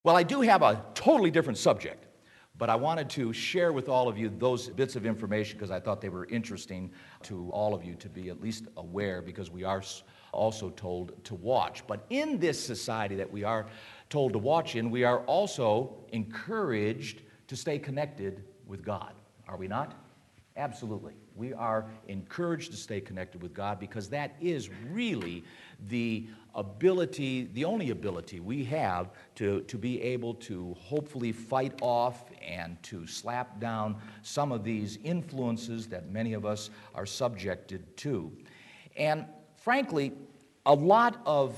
Well, I do have a totally different subject, but I wanted to share with all of you those bits of information because I thought they were interesting to all of you to be at least aware, because we are also told to watch. But in this society that we are told to watch in, we are also encouraged to stay connected with God. Are we not? Absolutely. We are encouraged to stay connected with God because that is really the ability, the only ability we have to be able to hopefully fight off and to slap down some of these influences that many of us are subjected to. And frankly, a lot of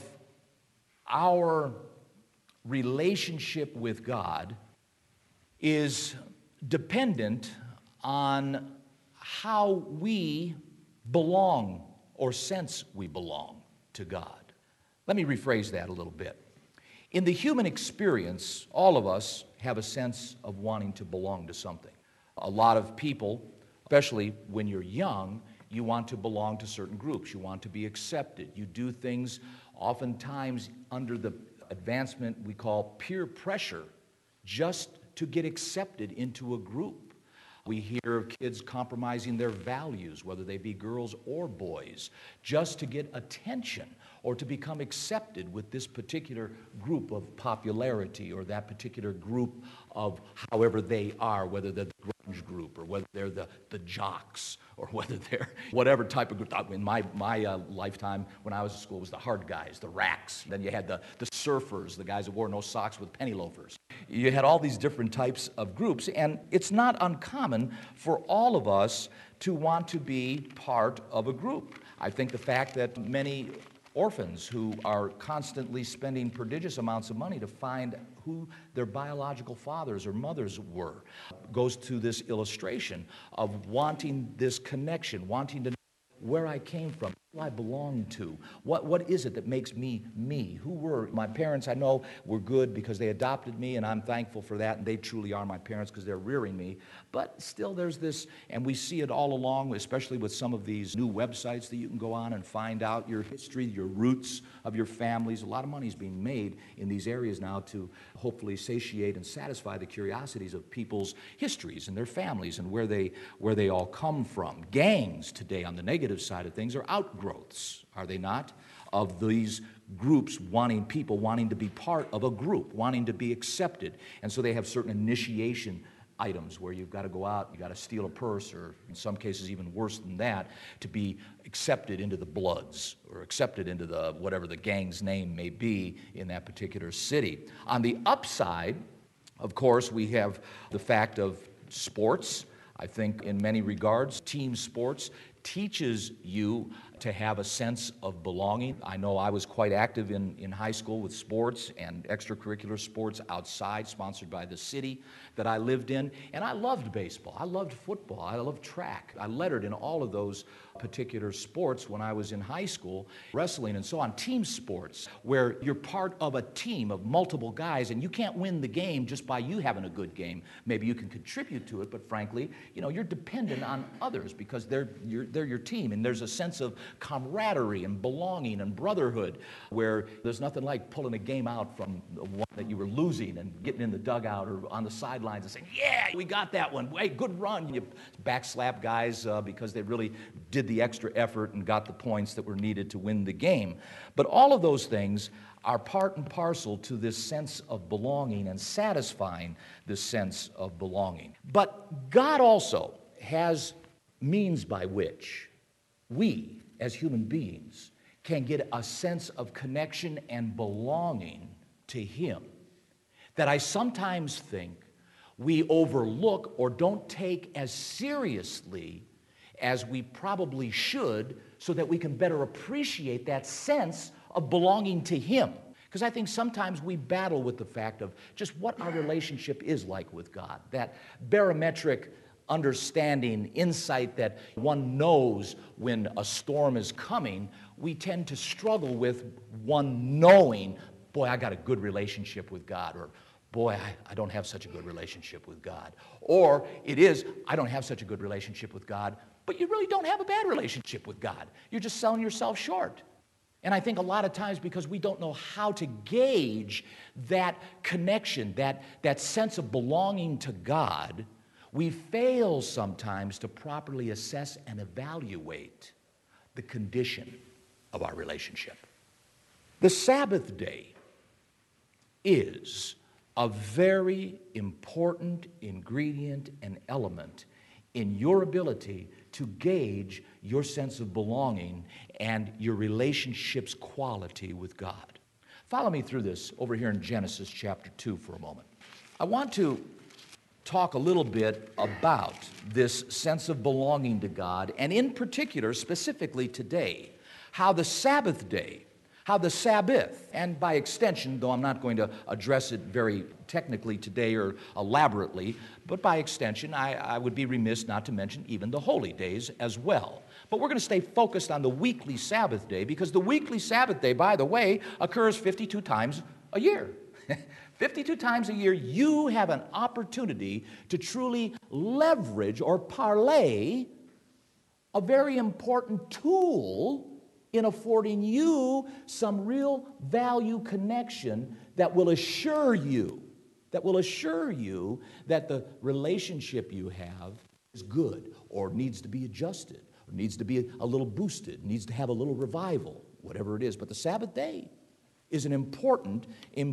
our relationship with God is dependent on how we belong or sense we belong to God. Let me rephrase that a little bit. In the human experience, all of us have a sense of wanting to belong to something. A lot of people, especially when you're young, you want to belong to certain groups. You want to be accepted. You do things oftentimes under the advancement we call peer pressure just to get accepted into a group. We hear of kids compromising their values, whether they be girls or boys, just to get attention or to become accepted with this particular group of popularity or that particular group of however they are, whether they're the grunge group or whether they're the jocks or whether they're whatever type of group. In my lifetime, when I was in school, it was the hard guys, the racks. Then you had the surfers, the guys that wore no socks with penny loafers. You had all these different types of groups, and it's not uncommon for all of us to want to be part of a group. I think the fact that many orphans who are constantly spending prodigious amounts of money to find who their biological fathers or mothers were goes to this illustration of wanting this connection, wanting to know where I came from, who I belong to, what is it that makes me me, who were my parents. I know were good because they adopted me, and I'm thankful for that, and they truly are my parents because they're rearing me. But still there's this, and we see it all along, especially with some of these new websites that you can go on and find out your history, your roots of your families. A lot of money is being made in these areas now to hopefully satiate and satisfy the curiosities of people's histories and their families and where they all come from. Gangs today, on the negative side of things, are outgrowths, are they not, of these groups wanting to be part of a group, wanting to be accepted. And so they have certain initiation items where you've got to go out, you've got to steal a purse, or in some cases even worse than that, to be accepted into the Bloods or accepted into the whatever the gang's name may be in that particular city. On the upside, of course, we have the fact of sports. I think in many regards, team sports teaches you to have a sense of belonging. I know I was quite active in high school with sports and extracurricular sports outside, sponsored by the city that I lived in. And I loved baseball. I loved football. I loved track. I lettered in all of those particular sports when I was in high school, wrestling and so on. Team sports, where you're part of a team of multiple guys, and you can't win the game just by you having a good game. Maybe you can contribute to it, but frankly, you're dependent on others because they're your team, and there's a sense of camaraderie and belonging and brotherhood where there's nothing like pulling a game out from the one that you were losing and getting in the dugout or on the sidelines and saying, yeah, we got that one. Hey, good run. You backslap guys because they really did the extra effort and got the points that were needed to win the game. But all of those things are part and parcel to this sense of belonging and satisfying this sense of belonging. But God also has means by which we, as human beings, can get a sense of connection and belonging to Him that I sometimes think we overlook or don't take as seriously as we probably should, so that we can better appreciate that sense of belonging to Him. Because I think sometimes we battle with the fact of just what our relationship is like with God, that barometric understanding, insight that one knows when a storm is coming. We tend to struggle with one knowing, boy, I got a good relationship with God, or boy, I don't have such a good relationship with God. Or it is, I don't have such a good relationship with God, but you really don't have a bad relationship with God. You're just selling yourself short. And I think a lot of times because we don't know how to gauge that connection, that sense of belonging to God, we fail sometimes to properly assess and evaluate the condition of our relationship. The Sabbath day is a very important ingredient and element in your ability to gauge your sense of belonging and your relationship's quality with God. Follow me through this over here in Genesis chapter 2 for a moment. I want to talk a little bit about this sense of belonging to God, and in particular, specifically today, how the Sabbath day, how the Sabbath, and by extension, though I'm not going to address it very technically today or elaborately, but by extension, I would be remiss not to mention even the holy days as well. But we're going to stay focused on the weekly Sabbath day, because the weekly Sabbath day, by the way, occurs 52 times a year. 52 times a year, you have an opportunity to truly leverage or parlay a very important tool in affording you some real value connection that will assure you that the relationship you have is good, or needs to be adjusted, or needs to be a little boosted, needs to have a little revival, whatever it is. But the Sabbath day is an important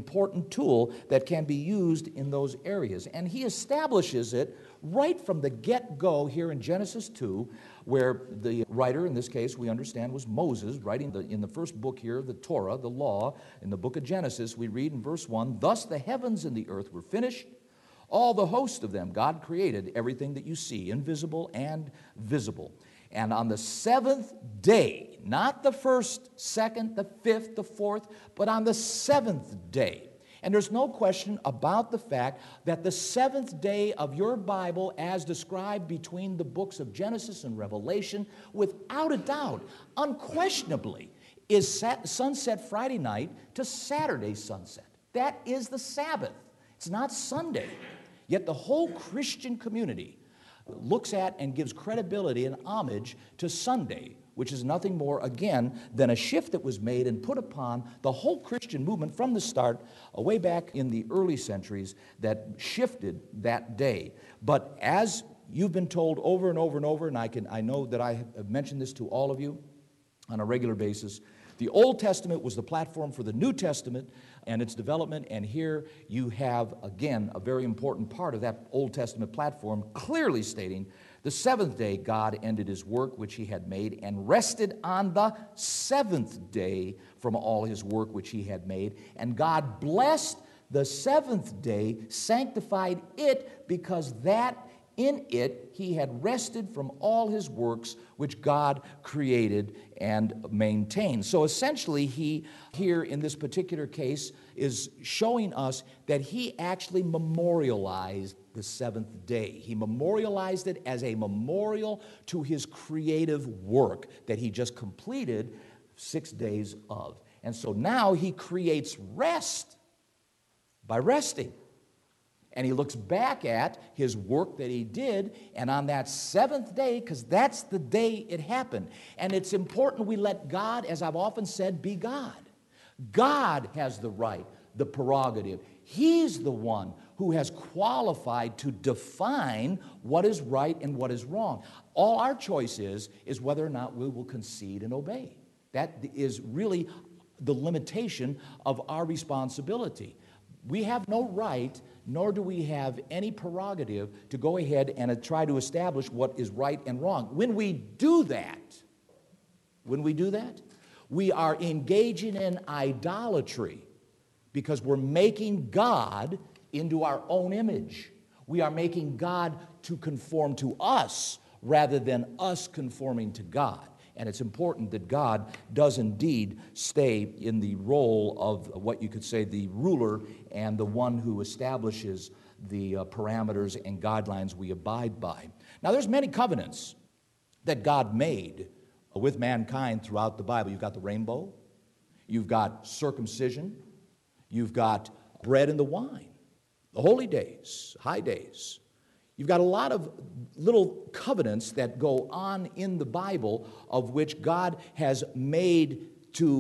tool that can be used in those areas. And he establishes it right from the get-go here in Genesis 2, where the writer, in this case, we understand, was Moses, writing in the first book here, the Torah, the law. In the book of Genesis, we read in verse 1, "Thus the heavens and the earth were finished, all the host of them. God created everything that you see, invisible and visible. And on the seventh day," not the first, second, the fifth, the fourth, but on the seventh day. And there's no question about the fact that the seventh day of your Bible, as described between the books of Genesis and Revelation, without a doubt, unquestionably, is sunset Friday night to Saturday sunset. That is the Sabbath. It's not Sunday. Yet the whole Christian community looks at and gives credibility and homage to Sunday, which is nothing more, again, than a shift that was made and put upon the whole Christian movement from the start, way back in the early centuries, that shifted that day. But as you've been told over and over and over, and I know that I have mentioned this to all of you on a regular basis, the Old Testament was the platform for the New Testament and its development, and here you have, again, a very important part of that Old Testament platform, clearly stating, the seventh day God ended his work which he had made and rested on the seventh day from all his work which he had made. And God blessed the seventh day, sanctified it, because that in it he had rested from all his works which God created and maintained. So essentially, he here in this particular case is showing us that he actually memorialized the seventh day. He memorialized it as a memorial to his creative work that he just completed 6 days of. And so now he creates rest by resting. And he looks back at his work that he did, and on that seventh day, because that's the day it happened. And it's important we let God, as I've often said, be God. God has the right, the prerogative. He's the one who has qualified to define what is right and what is wrong. All our choice is whether or not we will concede and obey. That is really the limitation of our responsibility. We have no right, nor do we have any prerogative to go ahead and try to establish what is right and wrong. When we do that, we are engaging in idolatry, because we're making God into our own image. We are making God to conform to us rather than us conforming to God. And it's important that God does indeed stay in the role of what you could say the ruler and the one who establishes the parameters and guidelines we abide by. Now, there's many covenants that God made with mankind throughout the Bible. You've got the rainbow, you've got circumcision, you've got bread and the wine, the holy days, high days. You've got a lot of little covenants that go on in the Bible, of which God has made to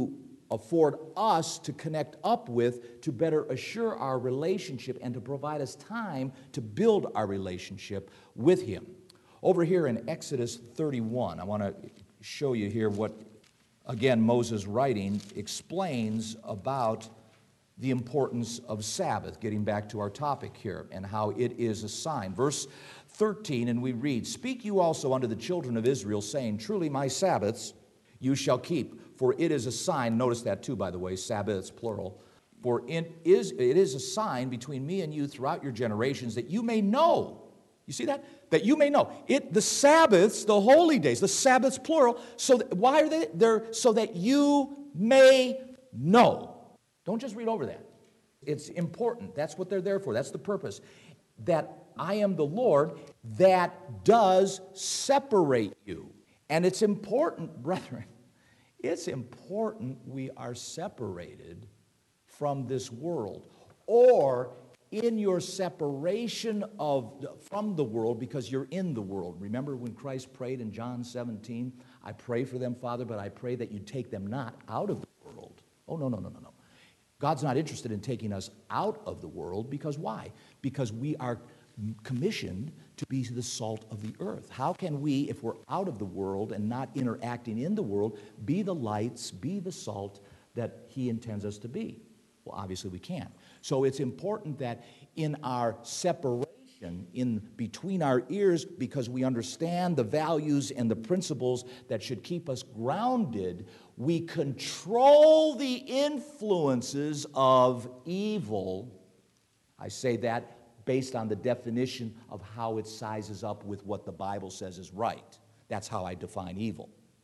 afford us to connect up with to better assure our relationship and to provide us time to build our relationship with Him. Over here in Exodus 31, I want to show you here what, again, Moses writing explains about the importance of Sabbath, getting back to our topic here, and how it is a sign. Verse 13, and we read, "Speak you also unto the children of Israel, saying, Truly my Sabbaths you shall keep, for it is a sign," notice that too, by the way, Sabbaths, plural, "for it is a sign between me and you throughout your generations, that you may know." You see that? That you may know. The Sabbaths, the holy days, the Sabbaths, plural, why are they there? So that you may know. Don't just read over that. It's important. That's what they're there for. That's the purpose. That I am the Lord that does separate you. And it's important, brethren, it's important we are separated from this world, or in your separation from the world, because you're in the world. Remember when Christ prayed in John 17, "I pray for them, Father, but I pray that you take them not out of the world." Oh, no. God's not interested in taking us out of the world, because why? Because we are commissioned to be the salt of the earth. How can we, if we're out of the world and not interacting in the world, be the lights, be the salt that He intends us to be? Well, obviously we can't. So it's important that in our separation, in between our ears, because we understand the values and the principles that should keep us grounded, we control the influences of evil. I say that based on the definition of how it sizes up with what the Bible says is right. That's how I define evil.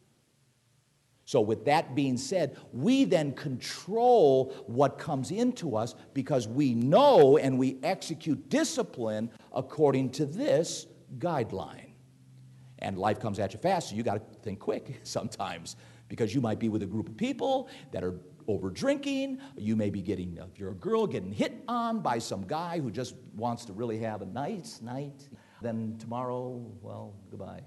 So with that being said, we then control what comes into us, because we know and we execute discipline according to this guideline. And life comes at you fast, so you got to think quick sometimes, because you might be with a group of people that are over drinking. You may be getting, if you're a girl, getting hit on by some guy who just wants to really have a nice night. Then tomorrow, well, goodbye.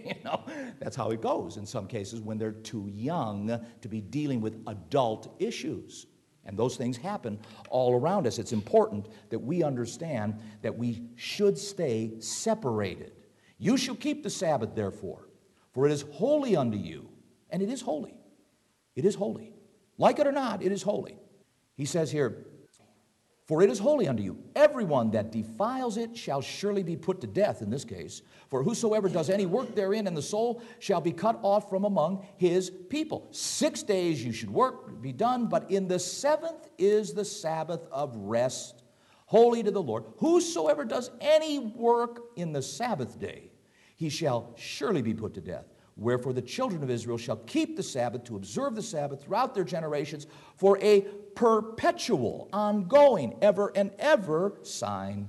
That's how it goes in some cases when they're too young to be dealing with adult issues. And those things happen all around us. It's important that we understand that we should stay separated. "You shall keep the Sabbath, therefore, for it is holy unto you." And it is holy. It is holy. Like it or not, it is holy. He says here, "For it is holy unto you. Everyone that defiles it shall surely be put to death," in this case. "For whosoever does any work therein, and the soul shall be cut off from among his people. 6 days you should work, be done, but in the seventh is the Sabbath of rest, holy to the Lord. Whosoever does any work in the Sabbath day, he shall surely be put to death. Wherefore the children of Israel shall keep the Sabbath, to observe the Sabbath throughout their generations, for a perpetual, ongoing, ever and ever sign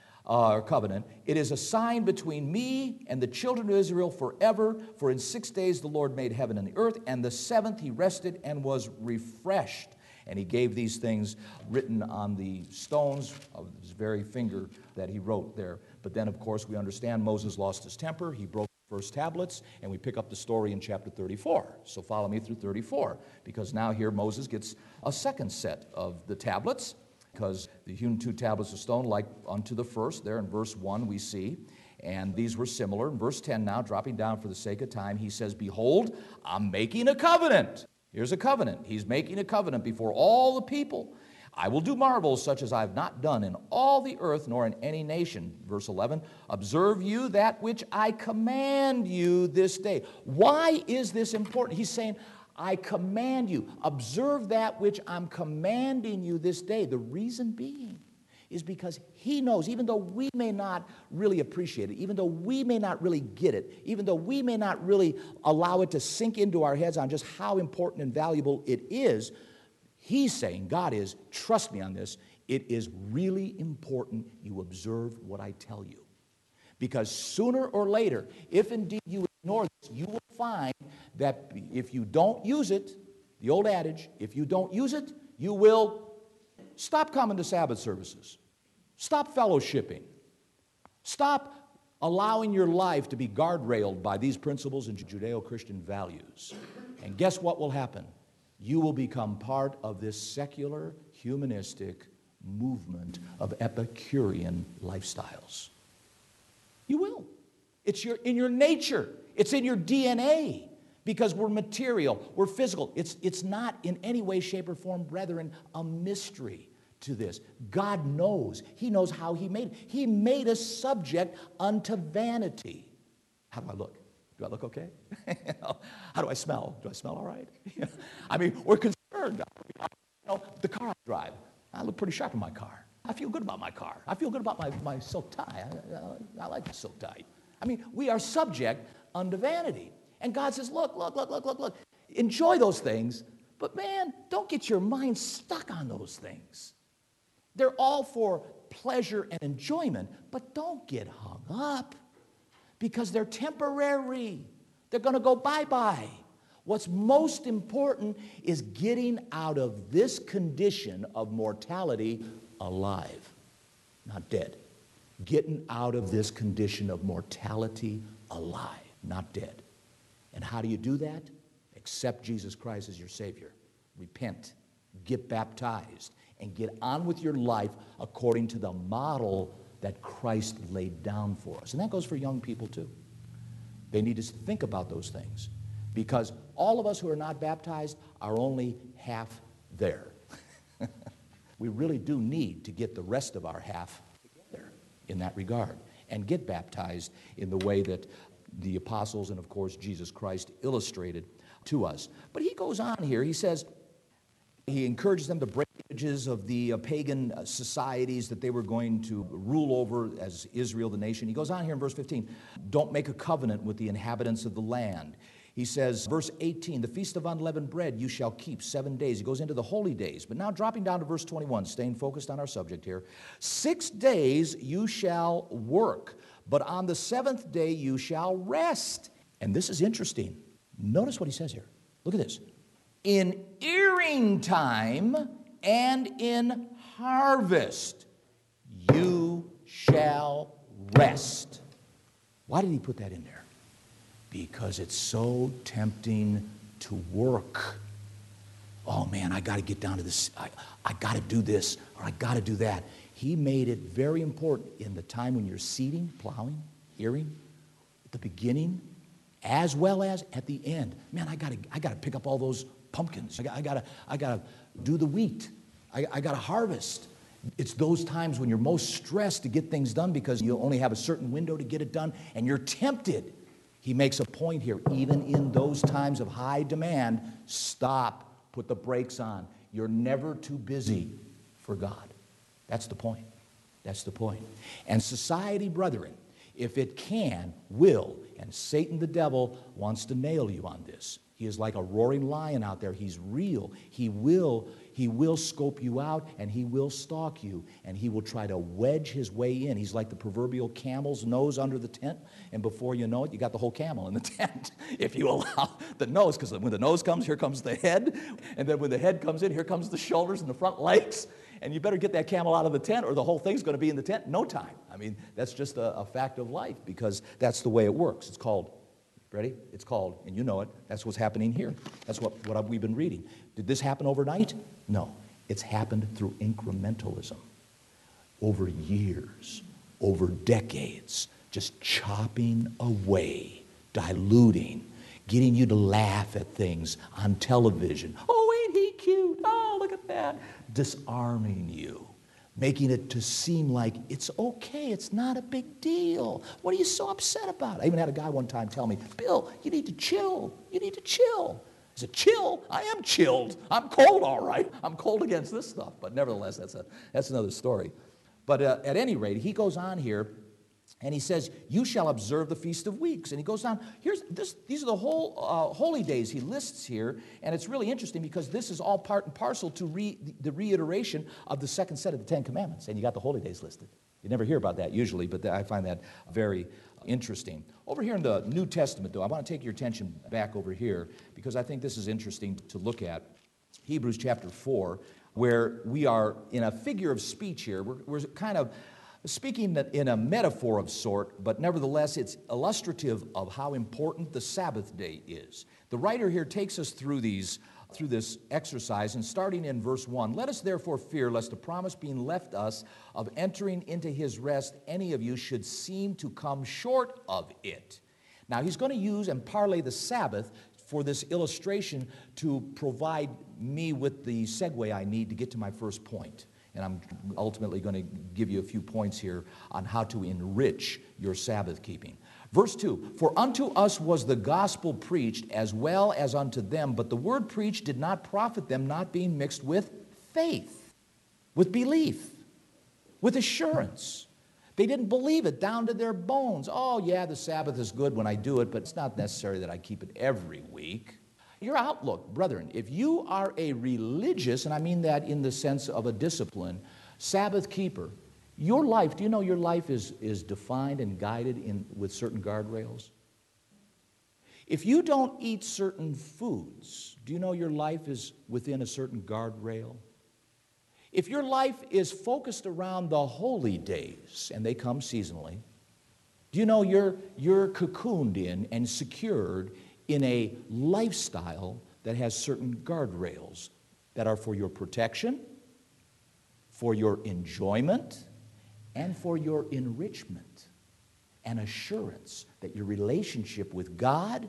or covenant. It is a sign between me and the children of Israel forever. For in 6 days the Lord made heaven and the earth, and the seventh He rested and was refreshed." And He gave these things written on the stones of His very finger that He wrote there. But then, of course, we understand Moses lost his temper. He broke the first tablets, and we pick up the story in chapter 34. So follow me through 34, because now here Moses gets a second set of the tablets, because the hewn 2 tablets of stone like unto the first, there in verse 1 we see, and these were similar. In verse 10 now, dropping down for the sake of time, he says, "Behold, I'm making a covenant." Here's a covenant. He's making a covenant before all the people. "I will do marvels such as I have not done in all the earth, nor in any nation." Verse 11, "Observe you that which I command you this day." Why is this important? He's saying, I command you. Observe that which I'm commanding you this day. The reason being is because He knows, even though we may not really appreciate it, even though we may not really get it, even though we may not really allow it to sink into our heads on just how important and valuable it is, He's saying, God is, trust me on this, it is really important you observe what I tell you. Because sooner or later, if indeed you ignore this, you will find that if you don't use it, the old adage, if you don't use it, you will stop coming to Sabbath services. Stop fellowshipping. Stop allowing your life to be guardrailed by these principles and Judeo-Christian values. And guess what will happen? you will become part of this secular, humanistic movement of Epicurean lifestyles. You will. It's in your nature. It's in your DNA. Because we're material, we're physical. It's not in any way, shape, or form, brethren, a mystery to this. God knows. He knows how He made it. He made us subject unto vanity. How do I look? Do I look okay? How do I smell? Do I smell all right? I mean, we're concerned. The car I drive, I look pretty sharp in my car. I feel good about my car. I feel good about my silk tie. I like the silk tie. I mean, we are subject unto vanity. And God says, look. Enjoy those things, but man, don't get your mind stuck on those things. They're all for pleasure and enjoyment, but don't get hung up because they're temporary. They're going to go bye-bye. What's most important is getting out of this condition of mortality alive, not dead. Getting out of this condition of mortality alive, not dead. And how do you do that? Accept Jesus Christ as your Savior. Repent, get baptized, and get on with your life according to the model that Christ laid down for us. And that goes for young people too. They need to think about those things because all of us who are not baptized are only half there. We really do need to get the rest of our half together in that regard and get baptized in the way that the apostles and, of course, Jesus Christ illustrated to us. But he goes on here. He says, he encourages them to break images of the pagan societies that they were going to rule over as Israel, the nation. He goes on here in verse 15, don't make a covenant with the inhabitants of the land. He says, verse 18, the feast of unleavened bread you shall keep 7 days. He goes into the holy days. But now dropping down to verse 21, staying focused on our subject here. 6 days you shall work, but on the 7th day you shall rest. And this is interesting. Notice what he says here. Look at this. In earing time and in harvest you shall rest. Why did he put that in there? Because it's so tempting to work. Oh man, I got to get down to this. I got to do this or I got to do that. He made it very important in the time when you're seeding, plowing, earing, at the beginning, as well as at the end. Man, I got to pick up all those pumpkins. I got to do the wheat. I got to harvest. It's those times when you're most stressed to get things done because you only have a certain window to get it done, and you're tempted. He makes a point here, even in those times of high demand, stop, put the brakes on. You're never too busy for God. That's the point. That's the point. And society, brethren, if it can, will, and Satan the devil wants to nail you on this. He is like a roaring lion out there. He's real. He will scope you out, and he will stalk you, and he will try to wedge his way in. He's like the proverbial camel's nose under the tent, and before you know it, you got the whole camel in the tent, if you allow the nose, because when the nose comes, here comes the head, and then when the head comes in, here comes the shoulders and the front legs, and you better get that camel out of the tent, or the whole thing's going to be in the tent in no time. I mean, that's just a fact of life, because that's the way it works. It's called, ready? It's called, and you know it, that's what's happening here. That's what we've been reading. Did this happen overnight? No. It's happened through incrementalism. Over years, over decades, just chopping away, diluting, getting you to laugh at things on television. Oh, ain't he cute? Oh, look at that. Disarming you. Making it to seem like it's okay, it's not a big deal. What are you so upset about? I even had a guy one time tell me, Bill, you need to chill. You need to chill. I said, chill? I am chilled. I'm cold, all right. I'm cold against this stuff. But nevertheless, that's another story. But at any rate, he goes on here, and he says, you shall observe the Feast of Weeks. And he goes on, these are the whole holy days he lists here, and it's really interesting because this is all part and parcel to the reiteration of the second set of the Ten Commandments, and you got the holy days listed. You never hear about that usually, but I find that very interesting. Over here in the New Testament, though, I want to take your attention back over here because I think this is interesting to look at. Hebrews chapter 4, where we are in a figure of speech here. We're kind of speaking in a metaphor of sort, but nevertheless it's illustrative of how important the Sabbath day is. The writer here takes us through these through this exercise, and starting in verse 1, let us therefore fear lest the promise being left us of entering into his rest, any of you should seem to come short of it. Now he's going to use and parlay the Sabbath for this illustration to provide me with the segue I need to get to my first point. And I'm ultimately going to give you a few points here on how to enrich your Sabbath keeping. Verse 2, for unto us was the gospel preached as well as unto them, but the word preached did not profit them, not being mixed with faith, with belief, with assurance. They didn't believe it down to their bones. Oh yeah, the Sabbath is good when I do it, but it's not necessary that I keep it every week. Your outlook, brethren, if you are a religious, and I mean that in the sense of a discipline, Sabbath keeper, your life, do you know your life is defined and guided with certain guardrails? If you don't eat certain foods, do you know your life is within a certain guardrail? If your life is focused around the holy days, and they come seasonally, do you know you're cocooned in and secured in a lifestyle that has certain guardrails that are for your protection, for your enjoyment, and for your enrichment and assurance that your relationship with God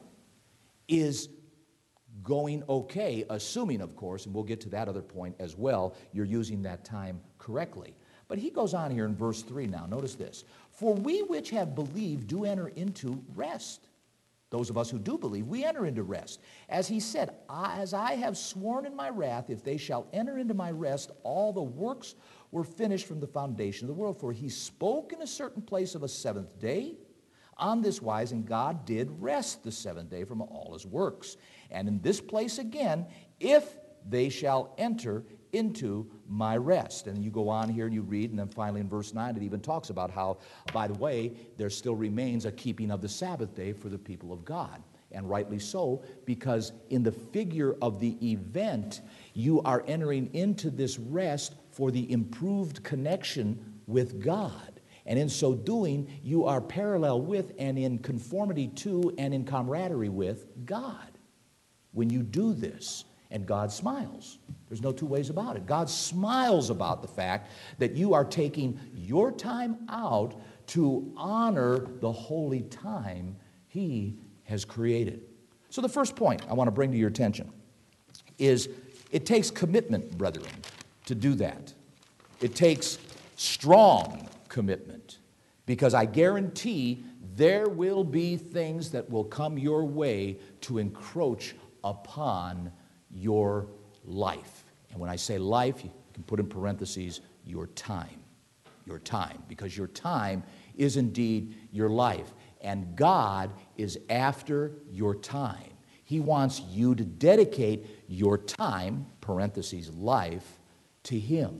is going okay, assuming, of course, and we'll get to that other point as well, you're using that time correctly. But he goes on here in verse 3 now. Notice this. For we which have believed do enter into rest. Those of us who do believe, we enter into rest. As he said, as I have sworn in my wrath, if they shall enter into my rest, all the works were finished from the foundation of the world. For he spoke in a certain place of a seventh day. On this wise, and God did rest the seventh day from all his works. And in this place again, if they shall enter into my rest. And you go on here and you read, and then finally in verse 9 it even talks about how, by the way, there still remains a keeping of the Sabbath day for the people of God. And rightly so, because in the figure of the event, you are entering into this rest for the improved connection with God. And in so doing, you are parallel with and in conformity to and in camaraderie with God. When you do this, and God smiles. There's no two ways about it. God smiles about the fact that you are taking your time out to honor the holy time he has created. So the first point I want to bring to your attention is it takes commitment, brethren, to do that. It takes strong commitment, because I guarantee there will be things that will come your way to encroach upon your life. And when I say life, you can put in parentheses your time, because your time is indeed your life. And God is after your time. He wants you to dedicate your time, parentheses, life, to Him.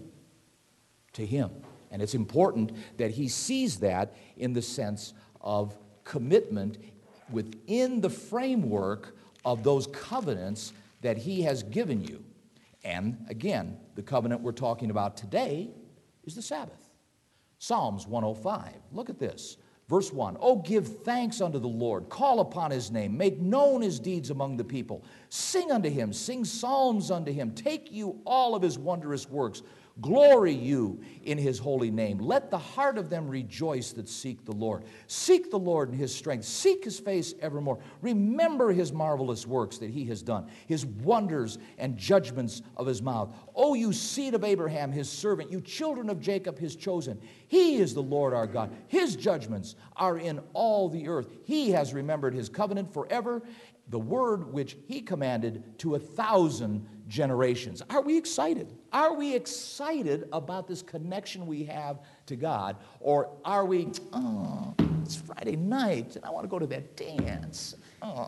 To Him. And it's important that He sees that in the sense of commitment within the framework of those covenants that He has given you. And again, the covenant we're talking about today is the Sabbath. Psalms 105. Look at this. Verse 1, oh, give thanks unto the Lord, call upon His name, make known His deeds among the people. Sing unto Him, sing psalms unto Him, take you all of His wondrous works. Glory you in His holy name. Let the heart of them rejoice that seek the Lord. Seek the Lord in His strength. Seek His face evermore. Remember His marvelous works that He has done, His wonders and judgments of His mouth. O you seed of Abraham, His servant, you children of Jacob, His chosen. He is the Lord our God. His judgments are in all the earth. He has remembered His covenant forever, the word which He commanded to 1,000 generations. Are we excited? Are we excited about this connection we have to God? Or are we, oh, it's Friday night and I want to go to that dance. Oh,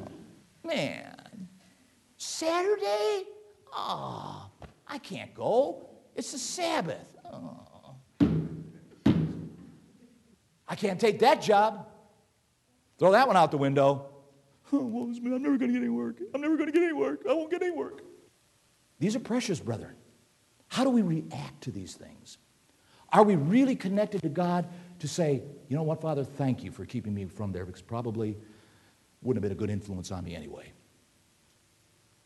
man. Saturday? Oh, I can't go. It's the Sabbath. Oh. I can't take that job. Throw that one out the window. Oh, well, I'm never going to get any work. I'm never going to get any work. I won't get any work. These are precious, brethren. How do we react to these things? Are we really connected to God to say, you know what, Father, thank you for keeping me from there, because probably wouldn't have been a good influence on me anyway.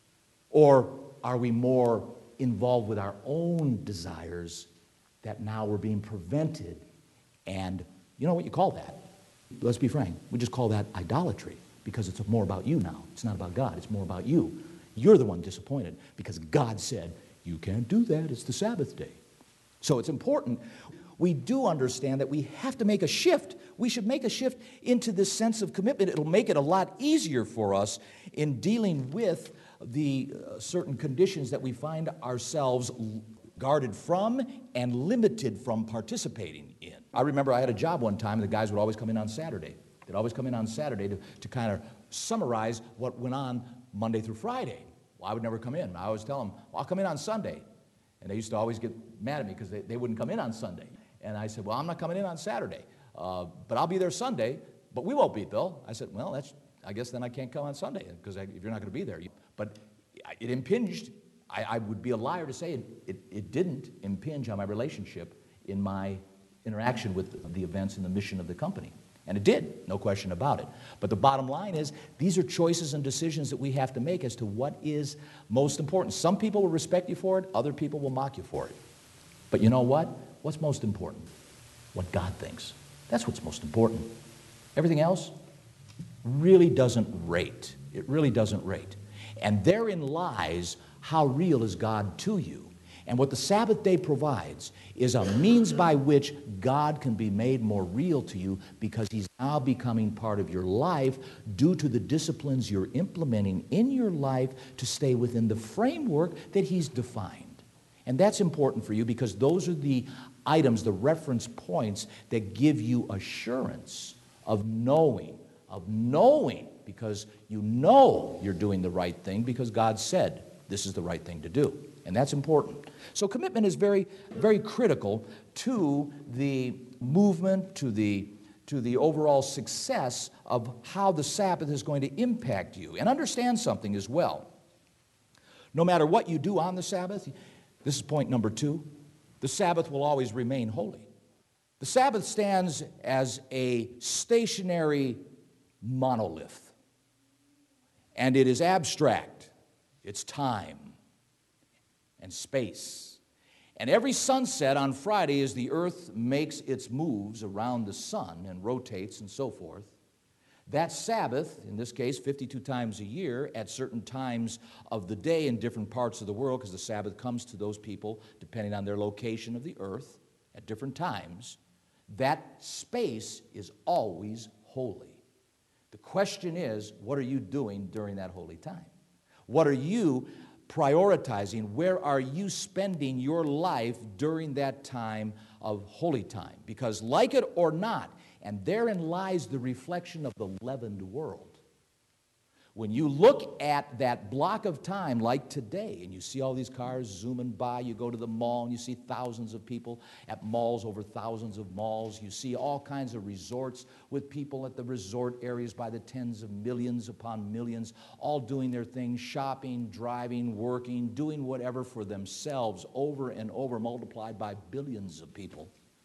Or are we more involved with our own desires that now we're being prevented? And you know what you call that? Let's be frank. We just call that idolatry because it's more about you now. It's not about God. It's more about you. You're the one disappointed because God said, you can't do that. It's the Sabbath day. So it's important. We do understand that we have to make a shift. We should make a shift into this sense of commitment. It'll make it a lot easier for us in dealing with the certain conditions that we find ourselves guarded from and limited from participating in. I remember I had a job one time, and the guys would always come in on Saturday. They'd always come in on Saturday to kind of summarize what went on Monday through Friday. Well, I would never come in. I always tell them, well, I'll come in on Sunday. And they used to always get mad at me because they wouldn't come in on Sunday. And I said, well, I'm not coming in on Saturday, but I'll be there Sunday, but we won't be, Bill. I said, well, I guess then I can't come on Sunday because if you're not going to be there. But it impinged. I would be a liar to say it didn't impinge on my relationship in my interaction with the events and the mission of the company. And it did, no question about it. But the bottom line is, these are choices and decisions that we have to make as to what is most important. Some people will respect you for it, other people will mock you for it. But you know what? What's most important? What God thinks. That's what's most important. Everything else really doesn't rate. It really doesn't rate. And therein lies how real is God to you. And what the Sabbath day provides is a means by which God can be made more real to you because He's now becoming part of your life due to the disciplines you're implementing in your life to stay within the framework that He's defined. And that's important for you because those are the items, the reference points that give you assurance of knowing, because you know you're doing the right thing because God said this is the right thing to do. And that's important. So commitment is very, very critical to the movement, to the overall success of how the Sabbath is going to impact you. And understand something as well. No matter what you do on the Sabbath, this is point number 2, the Sabbath will always remain holy. The Sabbath stands as a stationary monolith. And it is abstract. It's time and space. And every sunset on Friday, as the earth makes its moves around the sun and rotates and so forth, that Sabbath, in this case 52 times a year, at certain times of the day in different parts of the world, because the Sabbath comes to those people depending on their location of the earth at different times, that space is always holy. The question is, what are you doing during that holy time? What are you prioritizing? Where are you spending your life during that time of holy time? Because like it or not, and therein lies the reflection of the leavened world. When you look at that block of time like today, and you see all these cars zooming by, you go to the mall and you see thousands of people at malls, over thousands of malls. You see all kinds of resorts with people at the resort areas by the tens of millions upon millions, all doing their thing, shopping, driving, working, doing whatever for themselves over and over, multiplied by billions of people.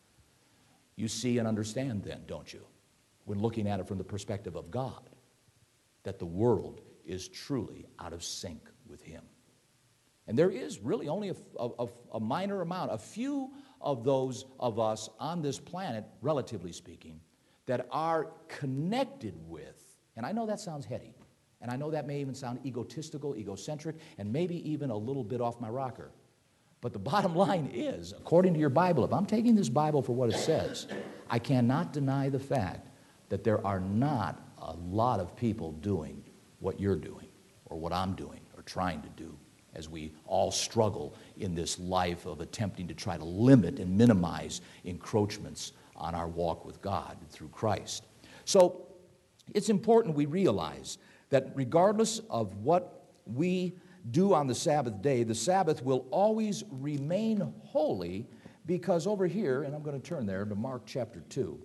You see and understand then, don't you, when looking at it from the perspective of God, that the world is truly out of sync with Him. And there is really only a minor amount, a few of those of us on this planet, relatively speaking, that are connected with, and I know that sounds heady, and I know that may even sound egotistical, egocentric, and maybe even a little bit off my rocker. But the bottom line is, according to your Bible, if I'm taking this Bible for what it says, I cannot deny the fact that there are not a lot of people doing what you're doing or what I'm doing or trying to do as we all struggle in this life of attempting to try to limit and minimize encroachments on our walk with God through Christ. So it's important we realize that regardless of what we do on the Sabbath day, the Sabbath will always remain holy because over here, and I'm going to turn there to Mark chapter 2,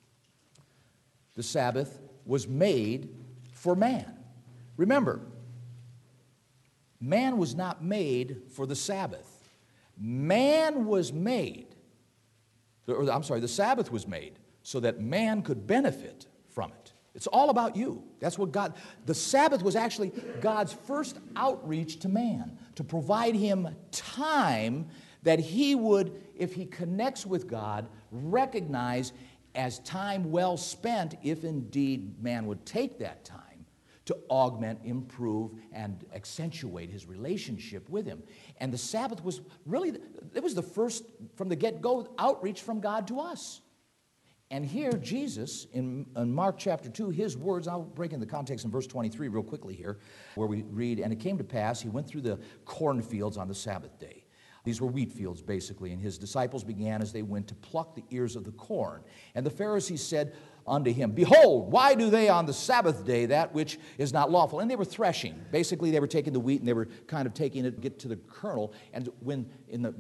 the Sabbath was made for man. Remember, man was not made for the Sabbath. Man was made, the Sabbath was made so that man could benefit from it. It's all about you. That's what God, the Sabbath was actually God's first outreach to man, to provide him time that he would, if he connects with God, recognize as time well spent, if indeed man would take that time to augment, improve, and accentuate his relationship with him. And the Sabbath was really, it was the first, from the get-go, outreach from God to us. And here, Jesus, in Mark chapter 2, his words, I'll break in the context in verse 23 real quickly here, where we read, "And it came to pass, he went through the cornfields on the Sabbath day." These were wheat fields, basically, and his disciples began as they went to pluck the ears of the corn. And the Pharisees said unto him, "Behold, why do they on the Sabbath day that which is not lawful?" And they were threshing. Basically, they were taking the wheat and they were kind of taking it, get to the kernel. And when in the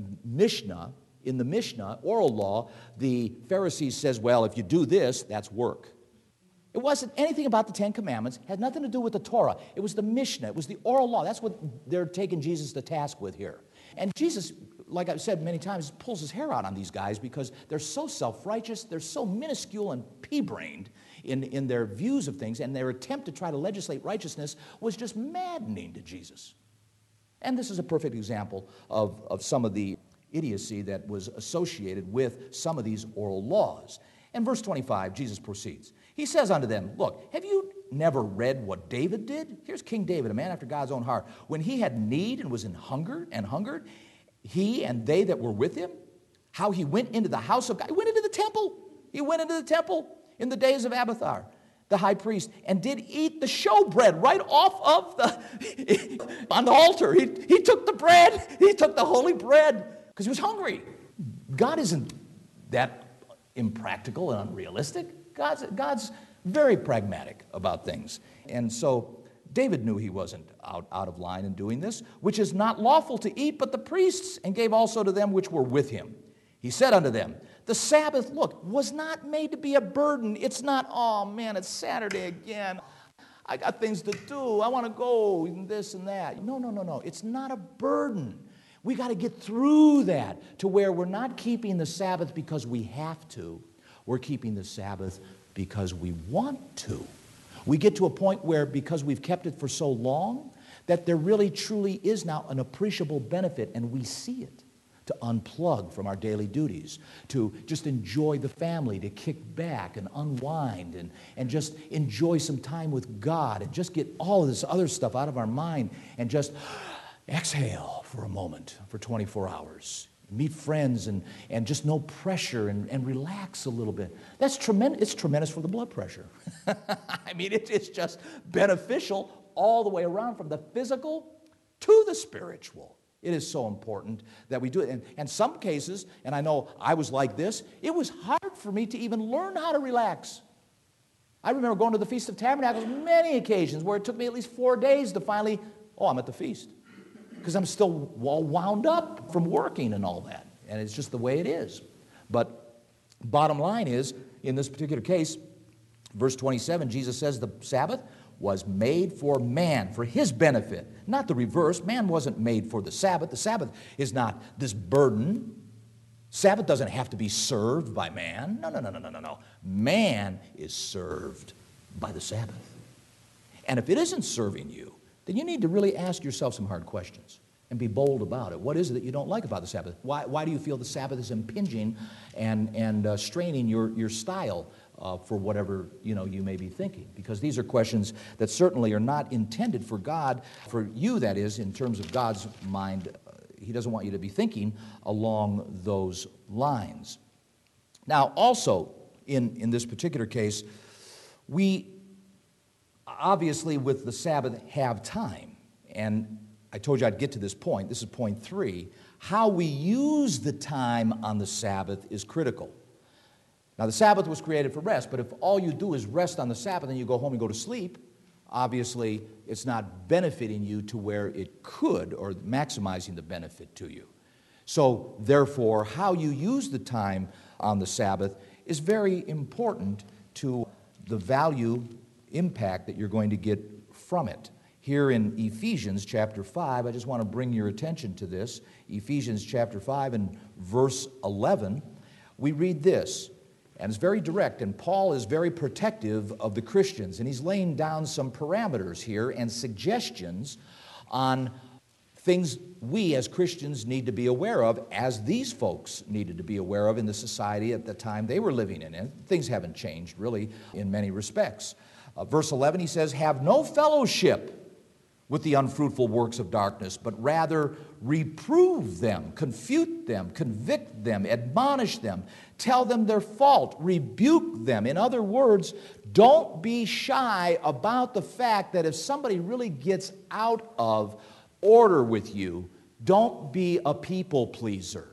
Mishnah, oral law, the Pharisees says, well, if you do this, that's work. It wasn't anything about the Ten Commandments. It had nothing to do with the Torah. It was the Mishnah. It was the oral law. That's what they're taking Jesus to task with here. And Jesus, like I've said many times, pulls his hair out on these guys because they're so self-righteous, they're so minuscule and pea-brained in their views of things, and their attempt to try to legislate righteousness was just maddening to Jesus. And this is a perfect example of some of the idiocy that was associated with some of these oral laws. And verse 25, Jesus proceeds. He says unto them, "Look, have you never read what David did?" Here's King David, a man after God's own heart. "When he had need and was hungered, he and they that were with him, how he went into the house of God." He went into the temple. He went into the temple in the days of Abiathar, the high priest, and did eat the showbread right off of on the altar. He took the bread. He took the holy bread because he was hungry. God isn't that impractical and unrealistic. God's very pragmatic about things. And so David knew he wasn't out of line in doing this, "which is not lawful to eat, but the priests, and gave also to them which were with him. He said unto them, the Sabbath, look, was not made to be a burden." It's not, "Oh man, it's Saturday again. I got things to do. I want to go and this and that." No. It's not a burden. We got to get through that to where we're not keeping the Sabbath because we have to. We're keeping the Sabbath because we want to. We get to a point where, because we've kept it for so long, that there really truly is now an appreciable benefit, and we see it, to unplug from our daily duties, to just enjoy the family, to kick back and unwind and just enjoy some time with God and just get all of this other stuff out of our mind and just exhale for a moment for 24 hours. Meet friends and just no pressure and relax a little bit. That's tremendous. It's tremendous for the blood pressure. I mean, it's just beneficial all the way around, from the physical to the spiritual. It is so important that we do it. And some cases, and I know I was like this, it was hard for me to even learn how to relax. I remember going to the Feast of Tabernacles many occasions where it took me at least 4 days to finally, I'm at the feast. Because I'm still all wound up from working and all that. And it's just the way it is. But bottom line is, in this particular case, verse 27, Jesus says the Sabbath was made for man, for his benefit. Not the reverse. Man wasn't made for the Sabbath. The Sabbath is not this burden. Sabbath doesn't have to be served by man. No. Man is served by the Sabbath. And if it isn't serving you, then you need to really ask yourself some hard questions and be bold about it. What is it that you don't like about the Sabbath? Why do you feel the Sabbath is impinging and straining your style for whatever you may be thinking? Because these are questions that certainly are not intended for God, for you, that is, in terms of God's mind. He doesn't want you to be thinking along those lines. Now, also, in this particular case, we obviously, with the Sabbath, have time. And I told you I'd get to this point. This is point 3. How we use the time on the Sabbath is critical. Now, the Sabbath was created for rest, but if all you do is rest on the Sabbath and you go home and go to sleep, obviously it's not benefiting you to where it could, or maximizing the benefit to you. So, therefore, how you use the time on the Sabbath is very important to the value impact that you're going to get from it. Here in Ephesians chapter 5, I just want to bring your attention to this. Ephesians chapter 5 and verse 11, we read this. And it's very direct, and Paul is very protective of the Christians, and he's laying down some parameters here and suggestions on things we as Christians need to be aware of, as these folks needed to be aware of in the society at the time they were living in. And things haven't changed, really, in many respects. Verse 11, he says, "Have no fellowship with the unfruitful works of darkness, but rather reprove them, confute them, convict them, admonish them, tell them their fault, rebuke them." In other words, don't be shy about the fact that if somebody really gets out of order with you, don't be a people pleaser.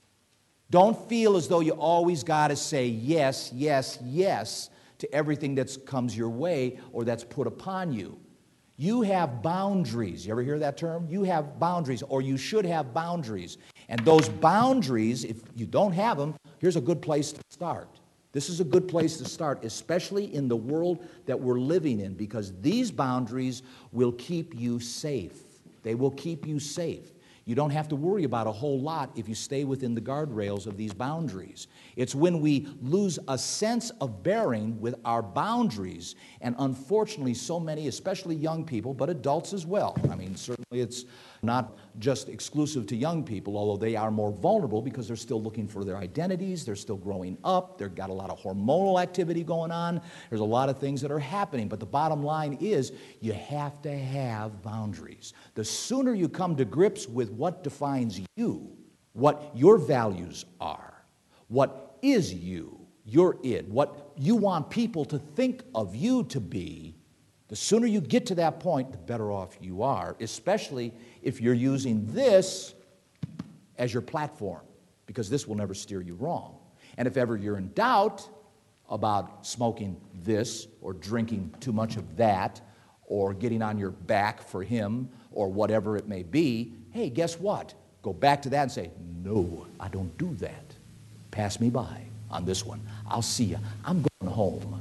Don't feel as though you always got to say yes, yes, yes to everything that comes your way or that's put upon you. You have boundaries. You ever hear that term? You have boundaries, or you should have boundaries. And those boundaries, if you don't have them, here's a good place to start. This is a good place to start, especially in the world that we're living in, because these boundaries will keep you safe. They will keep you safe. You don't have to worry about a whole lot if you stay within the guardrails of these boundaries. It's when we lose a sense of bearing with our boundaries, and unfortunately so many, especially young people, but adults as well. I mean, certainly it's not just exclusive to young people, although they are more vulnerable because they're still looking for their identities, they're still growing up, they've got a lot of hormonal activity going on, there's a lot of things that are happening, but the bottom line is you have to have boundaries. The sooner you come to grips with what defines you, what your values are, what is you, your id, what you want people to think of you to be, the sooner you get to that point, the better off you are, especially if you're using this as your platform, because this will never steer you wrong. And if ever you're in doubt about smoking this or drinking too much of that or getting on your back for him or whatever it may be, hey, guess what? Go back to that and say, no, I don't do that. Pass me by on this one. I'll see you. I'm going home.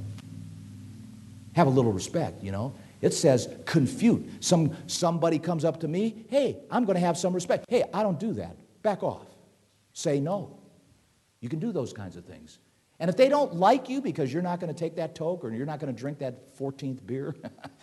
Have a little respect, you know. It says confute. Somebody comes up to me, hey, I'm going to have some respect. Hey, I don't do that. Back off. Say no. You can do those kinds of things. And if they don't like you because you're not going to take that toke or you're not going to drink that 14th beer,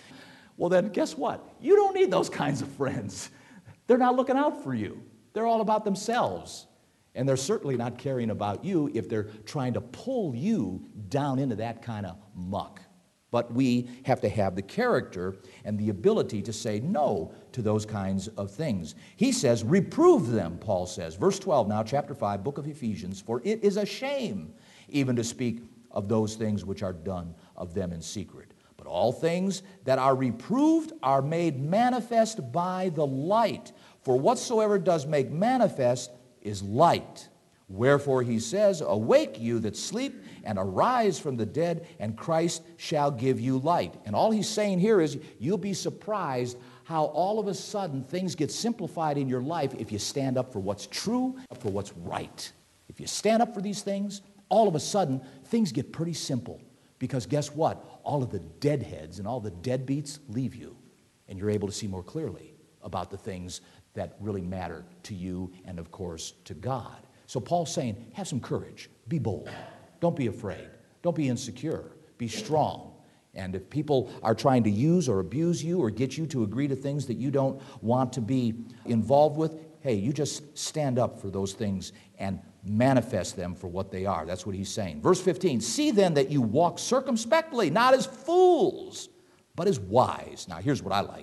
well then guess what? You don't need those kinds of friends. They're not looking out for you. They're all about themselves. And they're certainly not caring about you if they're trying to pull you down into that kind of muck. But we have to have the character and the ability to say no to those kinds of things. He says, reprove them, Paul says. Verse 12 now, chapter 5, book of Ephesians, for it is a shame even to speak of those things which are done of them in secret. But all things that are reproved are made manifest by the light. For whatsoever does make manifest is light. Wherefore he says, awake you that sleep, and arise from the dead, and Christ shall give you light. And all he's saying here is, you'll be surprised how all of a sudden things get simplified in your life if you stand up for what's true, for what's right. If you stand up for these things, all of a sudden things get pretty simple. Because guess what? All of the deadheads and all the deadbeats leave you, and you're able to see more clearly about the things that really matter to you and, of course, to God. So Paul's saying, have some courage. Be bold. Don't be afraid. Don't be insecure. Be strong. And if people are trying to use or abuse you or get you to agree to things that you don't want to be involved with, hey, you just stand up for those things and manifest them for what they are. That's what he's saying. Verse 15, see then that you walk circumspectly, not as fools, but as wise. Now here's what I like.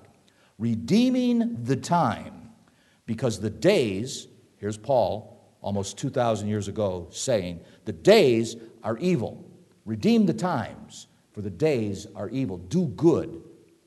Redeeming the time, because the days, here's Paul, almost 2,000 years ago, saying, the days are evil. Redeem the times, for the days are evil. Do good.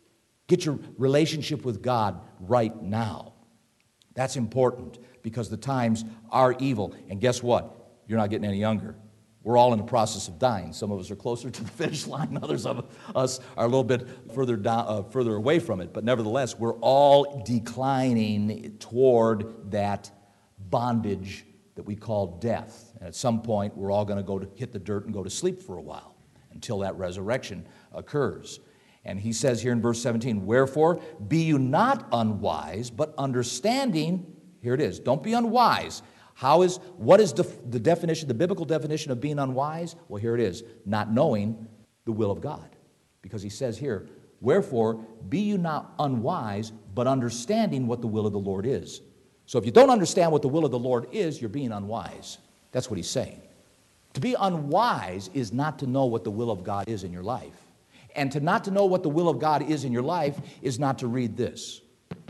Get your relationship with God right now. That's important, because the times are evil. And guess what? You're not getting any younger. We're all in the process of dying. Some of us are closer to the finish line. Others of us are a little bit further down, further away from it. But nevertheless, we're all declining toward that bondage that we call death. And at some point, we're all going to hit the dirt and go to sleep for a while until that resurrection occurs. And he says here in verse 17, wherefore, be you not unwise, but understanding, here it is, don't be unwise. What is the definition, the biblical definition of being unwise? Well, here it is, not knowing the will of God. Because he says here, wherefore, be you not unwise, but understanding what the will of the Lord is. So if you don't understand what the will of the Lord is, you're being unwise. That's what he's saying. To be unwise is not to know what the will of God is in your life. And to not to know what the will of God is in your life is not to read this.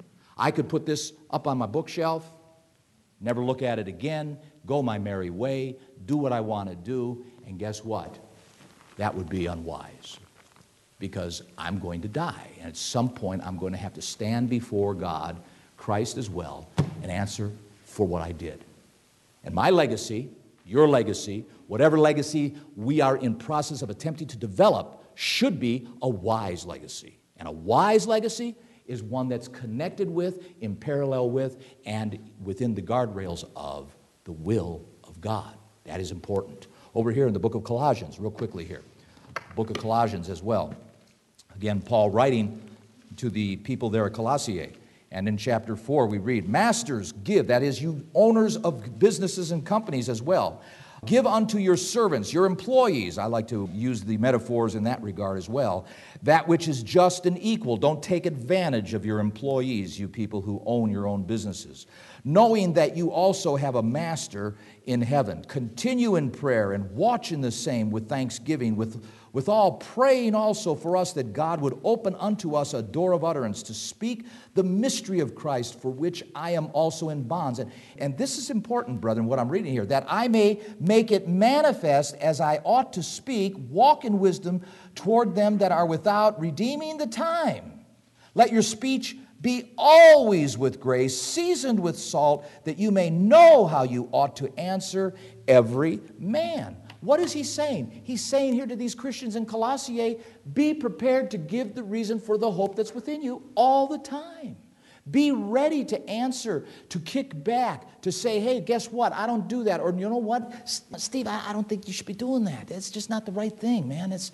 I could put this up on my bookshelf, never look at it again, go my merry way, do what I want to do, and guess what? That would be unwise. Because I'm going to die. And at some point, I'm going to have to stand before God, Christ as well, and answer for what I did. And my legacy, your legacy, whatever legacy we are in process of attempting to develop, should be a wise legacy. And a wise legacy is one that's connected with, in parallel with, and within the guardrails of the will of God. That is important. Over here in the book of Colossians, real quickly here. Book of Colossians as well. Again, Paul writing to the people there at Colossae. And in chapter 4 we read, Masters, give, that is, you owners of businesses and companies as well, give unto your servants, your employees, I like to use the metaphors in that regard as well, that which is just and equal. Don't take advantage of your employees, you people who own your own businesses, knowing that you also have a master in heaven. Continue in prayer and watch in the same with thanksgiving, with all praying also for us that God would open unto us a door of utterance to speak the mystery of Christ, for which I am also in bonds. And this is important, brethren, what I'm reading here, that I may make it manifest as I ought to speak, walk in wisdom toward them that are without, redeeming the time. Let your speech be always with grace, seasoned with salt, that you may know how you ought to answer every man. What is he saying? He's saying here to these Christians in Colossae, be prepared to give the reason for the hope that's within you all the time. Be ready to answer, to kick back, to say, hey, guess what? I don't do that. Or you know what? Steve, I don't think you should be doing that. It's just not the right thing, man. It's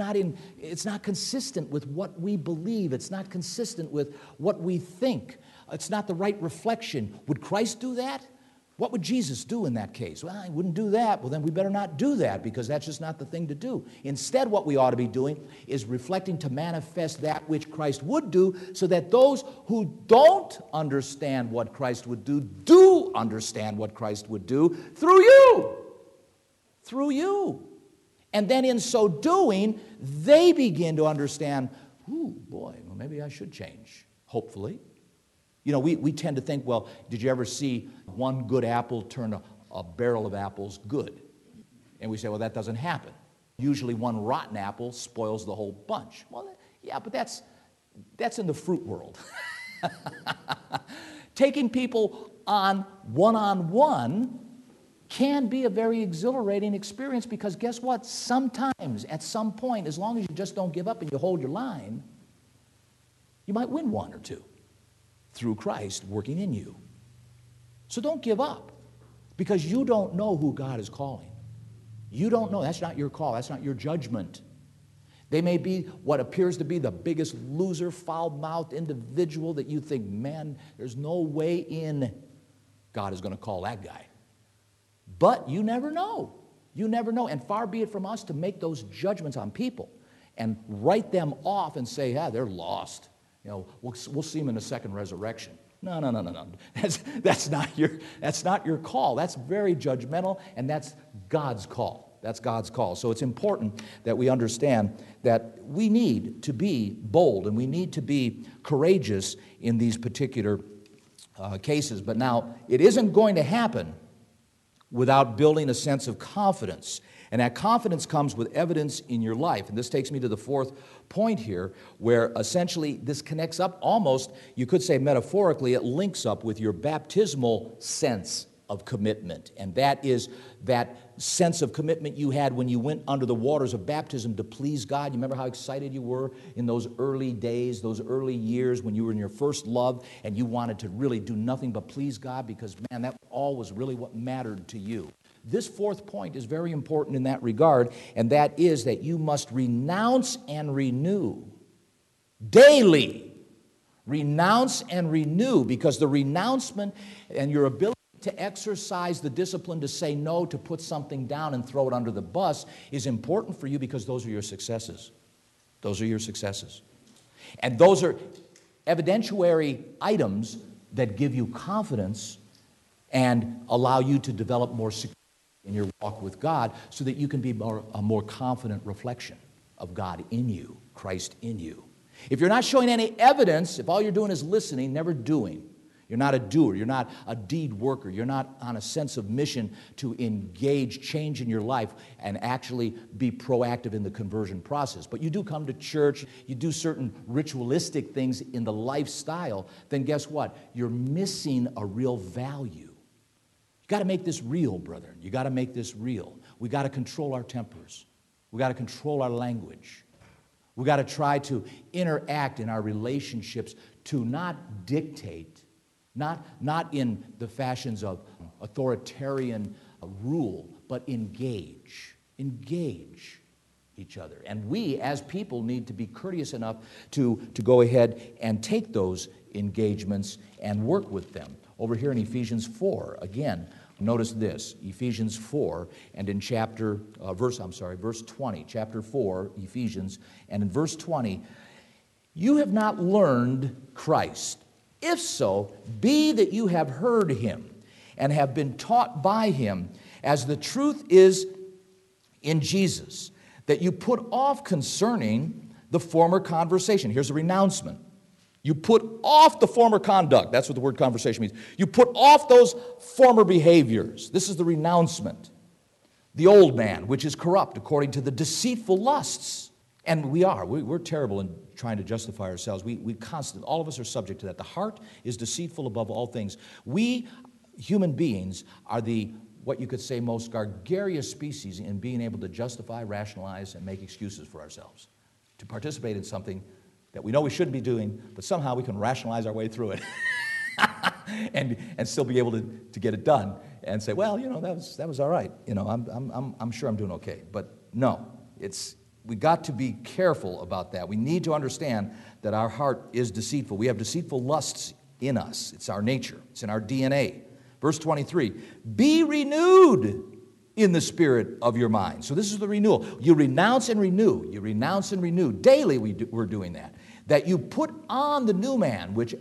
not consistent with what we believe. It's not consistent with what we think. It's not the right reflection. Would Christ do that? What would Jesus do in that case? Well, he wouldn't do that. Well, then we better not do that because that's just not the thing to do. Instead, what we ought to be doing is reflecting to manifest that which Christ would do so that those who don't understand what Christ would do understand what Christ would do through you. Through you. And then in so doing, they begin to understand, ooh, boy, well, maybe I should change, hopefully. You know, we tend to think, well, did you ever see one good apple turn a barrel of apples good? And we say, well, that doesn't happen. Usually one rotten apple spoils the whole bunch. Well, yeah, but that's in the fruit world. Taking people on one-on-one can be a very exhilarating experience because guess what? Sometimes, at some point, as long as you just don't give up and you hold your line, you might win one or two through Christ working in you. So don't give up because you don't know who God is calling. You don't know. That's not your call. That's not your judgment. They may be what appears to be the biggest loser, foul-mouthed individual that you think, man, there's no way in God is going to call that guy. But you never know. You never know. And far be it from us to make those judgments on people and write them off and say, yeah, they're lost. You know, we'll see him in the second resurrection. No. That's not your call. That's very judgmental, and that's God's call. That's God's call. So it's important that we understand that we need to be bold and we need to be courageous in these particular cases. But now, it isn't going to happen without building a sense of confidence. And that confidence comes with evidence in your life. And this takes me to the fourth point here, where essentially this connects up almost, you could say metaphorically, it links up with your baptismal sense of commitment. And that is that sense of commitment you had when you went under the waters of baptism to please God. You remember how excited you were in those early days, those early years when you were in your first love and you wanted to really do nothing but please God because, man, that all was really what mattered to you. This fourth point is very important in that regard, and that is that you must renounce and renew daily. Renounce and renew, because the renouncement and your ability to exercise the discipline to say no, to put something down and throw it under the bus is important for you because those are your successes. Those are your successes. And those are evidentiary items that give you confidence and allow you to develop more security in your walk with God so that you can be a more confident reflection of God in you, Christ in you. If you're not showing any evidence, if all you're doing is listening, never doing, you're not a doer, you're not a deed worker, you're not on a sense of mission to engage change in your life and actually be proactive in the conversion process. But you do come to church, you do certain ritualistic things in the lifestyle, then guess what? You're missing a real value. You got to make this real, brethren. You got to make this real. We got to control our tempers. We got to control our language. We got to try to interact in our relationships to not dictate, not in the fashions of authoritarian rule, but engage each other. And we, as people, need to be courteous enough to go ahead and take those engagements and work with them. Over here in Ephesians 4, again, notice this, Ephesians 4, and in verse 20, chapter 4, Ephesians, and in verse 20, you have not learned Christ. If so, be that you have heard him and have been taught by him, as the truth is in Jesus, that you put off concerning the former conversation. Here's a renouncement. You put off the former conduct. That's what the word conversation means. You put off those former behaviors. This is the renouncement. The old man, which is corrupt according to the deceitful lusts. And we're terrible in trying to justify ourselves. We constantly, all of us are subject to that. The heart is deceitful above all things. We, human beings, are what you could say, most gregarious species in being able to justify, rationalize, and make excuses for ourselves. To participate in something that we know we shouldn't be doing, but somehow we can rationalize our way through it and still be able to get it done and say, well, that was all right. I'm sure I'm doing okay. But no, we got to be careful about that. We need to understand that our heart is deceitful. We have deceitful lusts in us. It's our nature. It's in our DNA. Verse 23, be renewed in the spirit of your mind. So this is the renewal. You renounce and renew. You renounce and renew. Daily we're doing that. That you put on the new man, which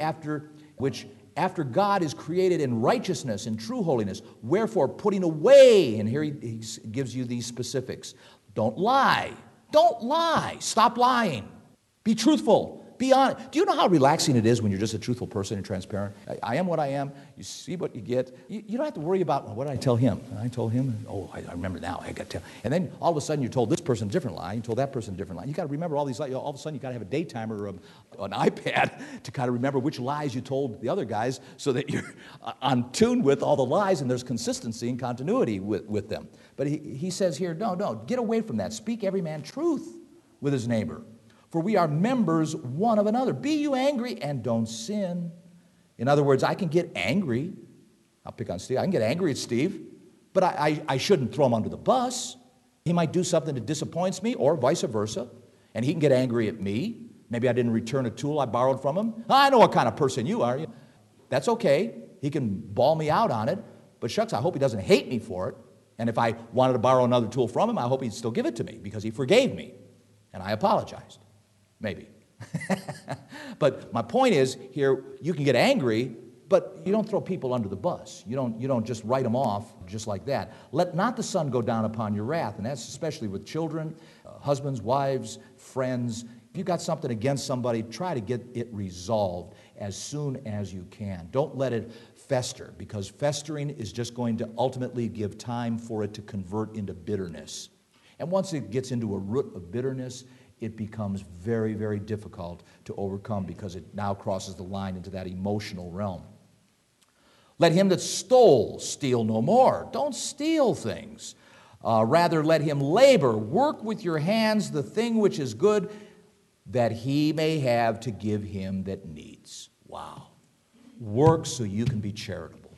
after God is created in righteousness and true holiness, wherefore putting away, and here he gives you these specifics. Don't lie. Don't lie. Stop lying. Be truthful. Be honest. Do you know how relaxing it is when you're just a truthful person and transparent? I am what I am. You see what you get. You don't have to worry about, what did I tell him? I told him, I remember now. I got to tell. And then all of a sudden you're told this person a different lie. You told that person a different lie. You got to remember all these lies. All of a sudden you got to have a day timer or an iPad to kind of remember which lies you told the other guys so that you're on tune with all the lies and there's consistency and continuity with them. But he says here, no, get away from that. Speak every man truth with his neighbor. For we are members one of another. Be you angry and don't sin. In other words, I can get angry. I'll pick on Steve. I can get angry at Steve, but I shouldn't throw him under the bus. He might do something that disappoints me or vice versa, and he can get angry at me. Maybe I didn't return a tool I borrowed from him. I know what kind of person you are. That's okay. He can bawl me out on it, but shucks, I hope he doesn't hate me for it. And if I wanted to borrow another tool from him, I hope he'd still give it to me because he forgave me, and I apologized. Maybe. But my point is here, you can get angry, but you don't throw people under the bus. You don't just write them off just like that. Let not the sun go down upon your wrath, and that's especially with children, husbands, wives, friends. If you've got something against somebody, try to get it resolved as soon as you can. Don't let it fester, because festering is just going to ultimately give time for it to convert into bitterness. And once it gets into a root of bitterness, it becomes very, very difficult to overcome because it now crosses the line into that emotional realm. Let him that stole steal no more. Don't steal things. Rather, let him labor. Work with your hands the thing which is good, that he may have to give him that needs. Wow. Work so you can be charitable.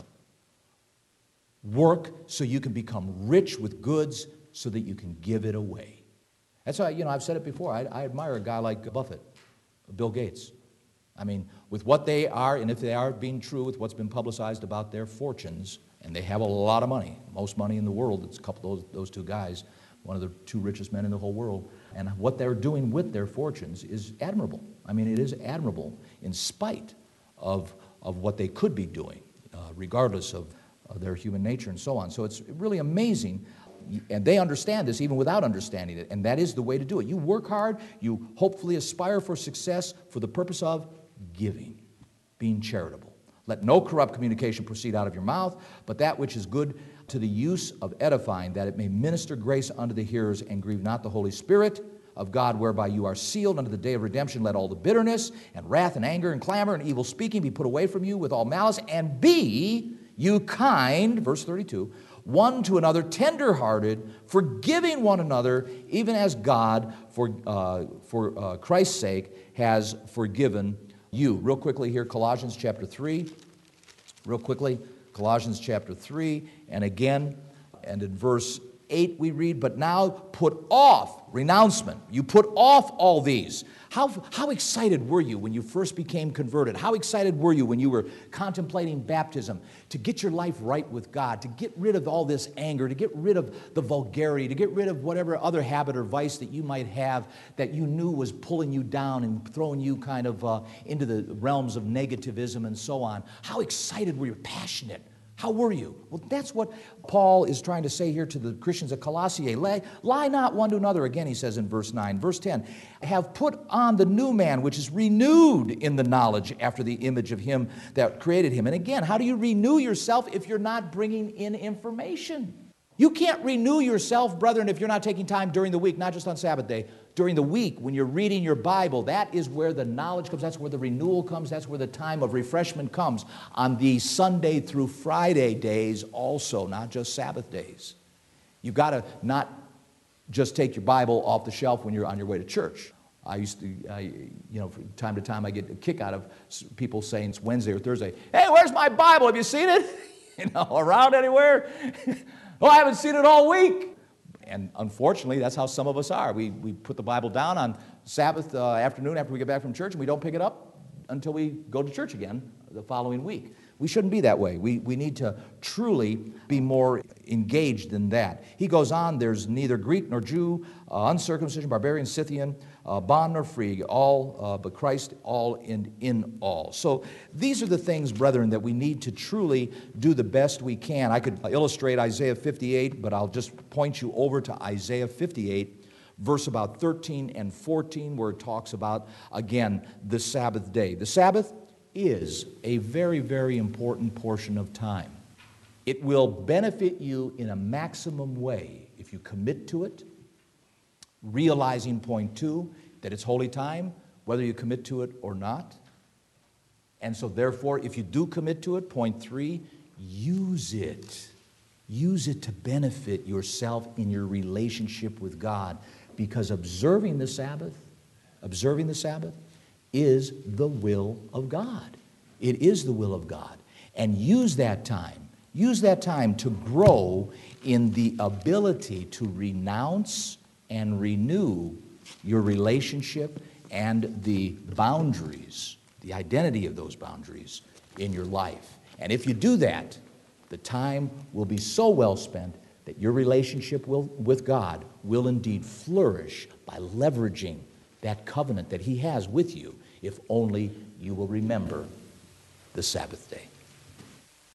Work so you can become rich with goods so that you can give it away. That's why, I've said it before. I admire a guy like Buffett, Bill Gates. I mean, with what they are, and if they are being true with what's been publicized about their fortunes And they have a lot of money, most money in the world. It's a couple of those two guys, one of the two richest men in the whole world. And what they're doing with their fortunes is admirable. I mean, it is admirable in spite of what they could be doing, regardless of their human nature and so on. So it's really amazing. And they understand this even without understanding it. And that is the way to do it. You work hard. You hopefully aspire for success for the purpose of giving, being charitable. Let no corrupt communication proceed out of your mouth, but that which is good to the use of edifying, that it may minister grace unto the hearers, and grieve not the Holy Spirit of God, whereby you are sealed unto the day of redemption. Let all the bitterness and wrath and anger and clamor and evil speaking be put away from you with all malice, and be you kind, verse 32, one to another, tender-hearted, forgiving one another, even as God, for Christ's sake, has forgiven you. Real quickly here, Colossians chapter 3. Real quickly, Colossians chapter 3. And again, and in verse 8 we read, but now put off, renouncement. You put off all these. How excited were you when you first became converted? How excited were you when you were contemplating baptism to get your life right with God, to get rid of all this anger, to get rid of the vulgarity, to get rid of whatever other habit or vice that you might have that you knew was pulling you down and throwing you kind of into the realms of negativism and so on? How excited were you? Passionate. How were you? Well, that's what Paul is trying to say here to the Christians at Colossae. Lie not one to another, again, he says in verse 9. Verse 10, have put on the new man, which is renewed in the knowledge after the image of him that created him. And again, how do you renew yourself if you're not bringing in information? You can't renew yourself, brethren, if you're not taking time during the week, not just on Sabbath day. During the week, when you're reading your Bible, that is where the knowledge comes. That's where the renewal comes. That's where the time of refreshment comes. On the Sunday through Friday days also, not just Sabbath days. You've got to not just take your Bible off the shelf when you're on your way to church. From time to time, I get a kick out of people saying it's Wednesday or Thursday. Hey, where's my Bible? Have you seen it? Around anywhere? Oh, I haven't seen it all week. And unfortunately, that's how some of us are. We put the Bible down on Sabbath afternoon after we get back from church, and we don't pick it up until we go to church again the following week. We shouldn't be that way. We need to truly be more engaged than that. He goes on, there's neither Greek nor Jew, uncircumcision, barbarian, Scythian, bond nor free, all but Christ, all in all. So these are the things, brethren, that we need to truly do the best we can. I could illustrate Isaiah 58, but I'll just point you over to Isaiah 58, verse about 13 and 14, where it talks about, again, the Sabbath day. The Sabbath is a very, very important portion of time. It will benefit you in a maximum way if you commit to it, realizing, point 2, that it's holy time, whether you commit to it or not. And so therefore, if you do commit to it, point 3, use it. Use it to benefit yourself in your relationship with God, because observing the Sabbath is the will of God. It is the will of God. And use that time to grow in the ability to renounce and renew your relationship and the boundaries, the identity of those boundaries in your life. And if you do that, the time will be so well spent that your relationship with God will indeed flourish by leveraging that covenant that He has with you, if only you will remember the Sabbath day.